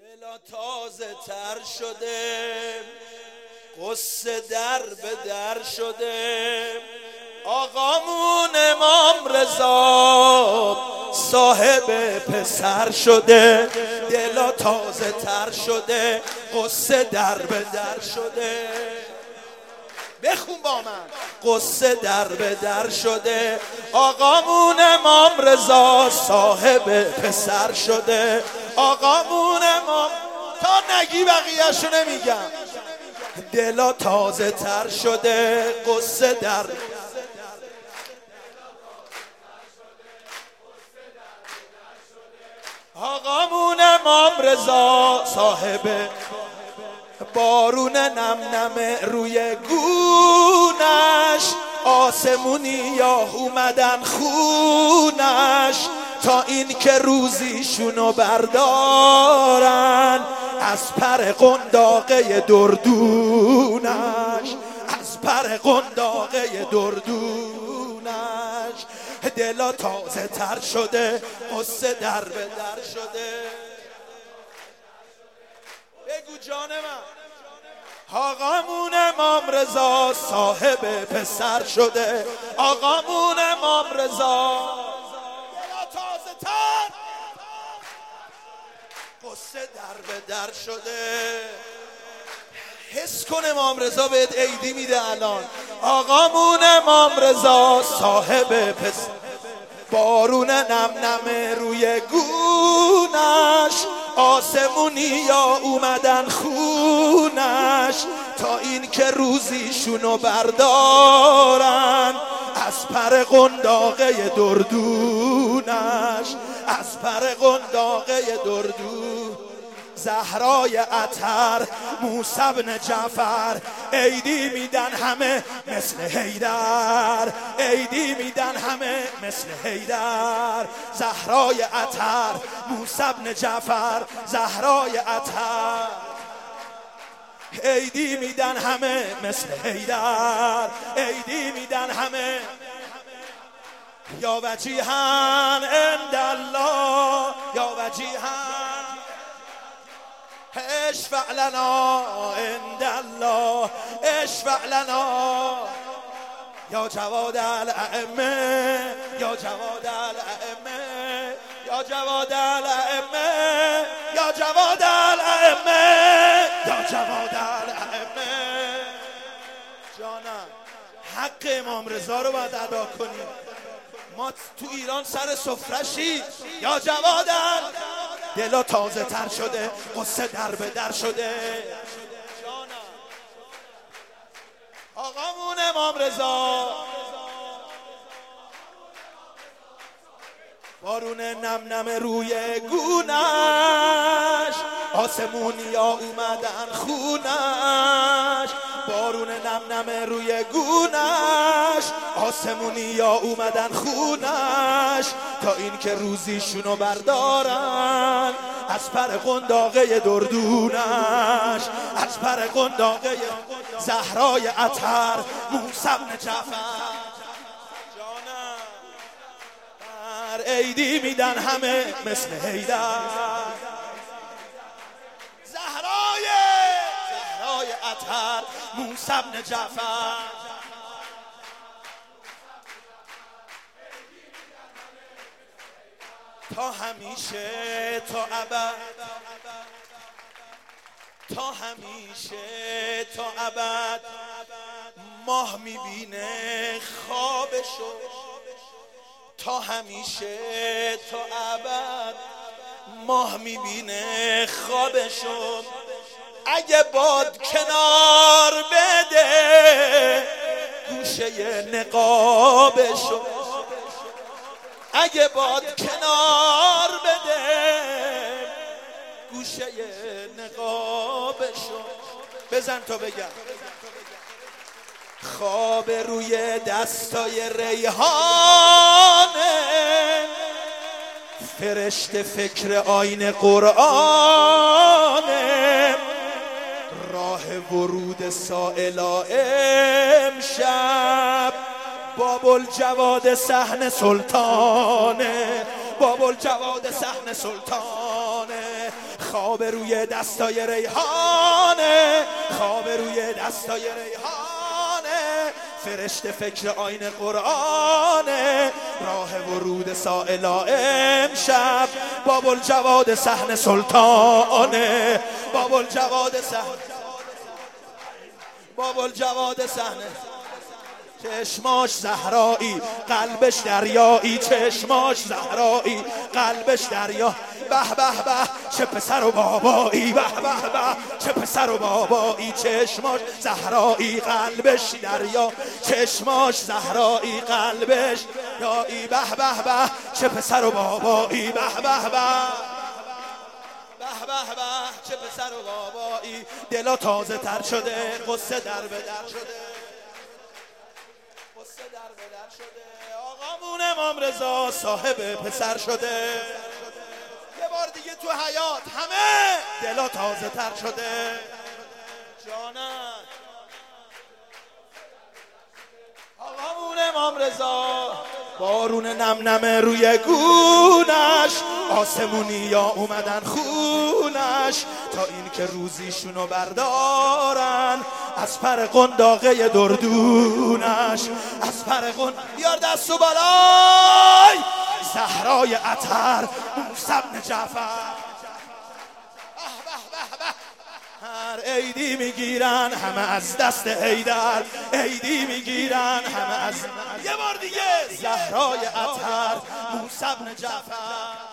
دلا تازه تر شده، قصه در به در شده. آقامون امام رضا صاحب پسر شده، دلا تازه تر شده، قصه در به در شده. بخون با من. قصه در به در شده، آقامون امام رضا صاحب پسر شده. آقامون امام، تا نگی بقیه‌شو نمیگم. دلا تازه تر شده، قصه در آقامون امام رضا صاحب بارون نم نم روی گونش، آسمونی یا اومدن خونش، تا این که روزیشونو بردارن از پر قنداقه دردونش، از پر قنداقه دردونش. دلا تازه تر شده، قصه در به در شده. بگو جان من. آقامون امام رضا صاحب پسر شده، آقامون امام رضا دلا تازه تر، قصه در به در شده. حس کن امام رضا بهت عیدی میده الان. آقامون امام رضا صاحب پسر بارون نم نم روی گونش، آسمونی یا اومدن خونش، تا این که روزیشونو بردارن از پر قنداقه دردونش، از پر قنداقه دردون. زهرای عطر، موسی بن جعفر، عیدی میدن همه مثل حیدر، عیدی میدن همه مثل حیدر. زهرای عطر، موسی بن جعفر، زهرای عطر، عیدی میدن همه مثل حیدر، عیدی میدن همه. یا وجیهن عند الله، یا وجیهن اشفع لنا عند الله، اشفع لنا یا جواد الائمه، یا جواد الائمه، یا جواد الائمه، یا جواد الائمه، یا جواد الائمه. جانم، حق امام رضا رو باید ادا کنیم. ما تو ایران سر سفرشی. یا جواد دلا تازه تر شده، قصه در به در شده. آقامون امام رضا بارون نم نم روی گونش، آسمونیا اومدن خونش، بارون نم نم روی گونش، آسمونیا اومدن خونش، تا این که روزیشونو بردارن از پر قنداقه دردونش، از پر قنداقه. زهرای عطر، موسی بن جعفر، جانم، عیدی میدن همه مثل حیدر. زهرای عطر، موسی بن جعفر، تا همیشه تا ابد، تا همیشه تا ابد ماه میبینه خوابشو، تا همیشه تا ابد ماه میبینه خوابشو. اگه باد کنار بده گوشه نقابشو، اگه باد کنار بده گوشه نقابشو. بزن تا بگم. خواب روی دستای ریحانه، فرشته فکر آیین قرآنه، راه ورود سائلا امشب باب الجواد صحن سلطانه، باب الجواد صحن سلطانه. خواب روی دستای ریحانه، خواب روی دستای ریحانه، فرشته فکر آین قرآنه، راه ورود سائلا امشب باب الجواد صحن سلطانه، باب الجواد صحن، باب الجواد صحن. چشماش زهرایی قلبش دریایی، چشماش زهرایی قلبش دریا. به به به چه پسر و بابایی، به به به چه پسر و بابایی، چشماش زهرایی قلبش دریا، چشماش زهرایی قلبش یایی. به به به چه پسر و بابایی، به به به به به به چه پسر و بابایی. دلا تازه تر شده، قصه در به در شده، قصه در به در شده. آقامون امام رضا صاحب پسر شده. یه بار دیگه تو حیات همه دلا تازه تر شده. جانم آقامون امام رضا بارون نم نمه روی گونش، آسمونی یا اومدن خونش، تا این که روزیشونو بردارن از پر قنداقه دردونش، از پر بیار دستو بالای. زهرای عطر موسی بن جعفر، هر عیدی میگیرن همه از دست حیدر، عیدی میگیرن همه از. یه بار دیگه زهرای عطر موسی بن جعفر.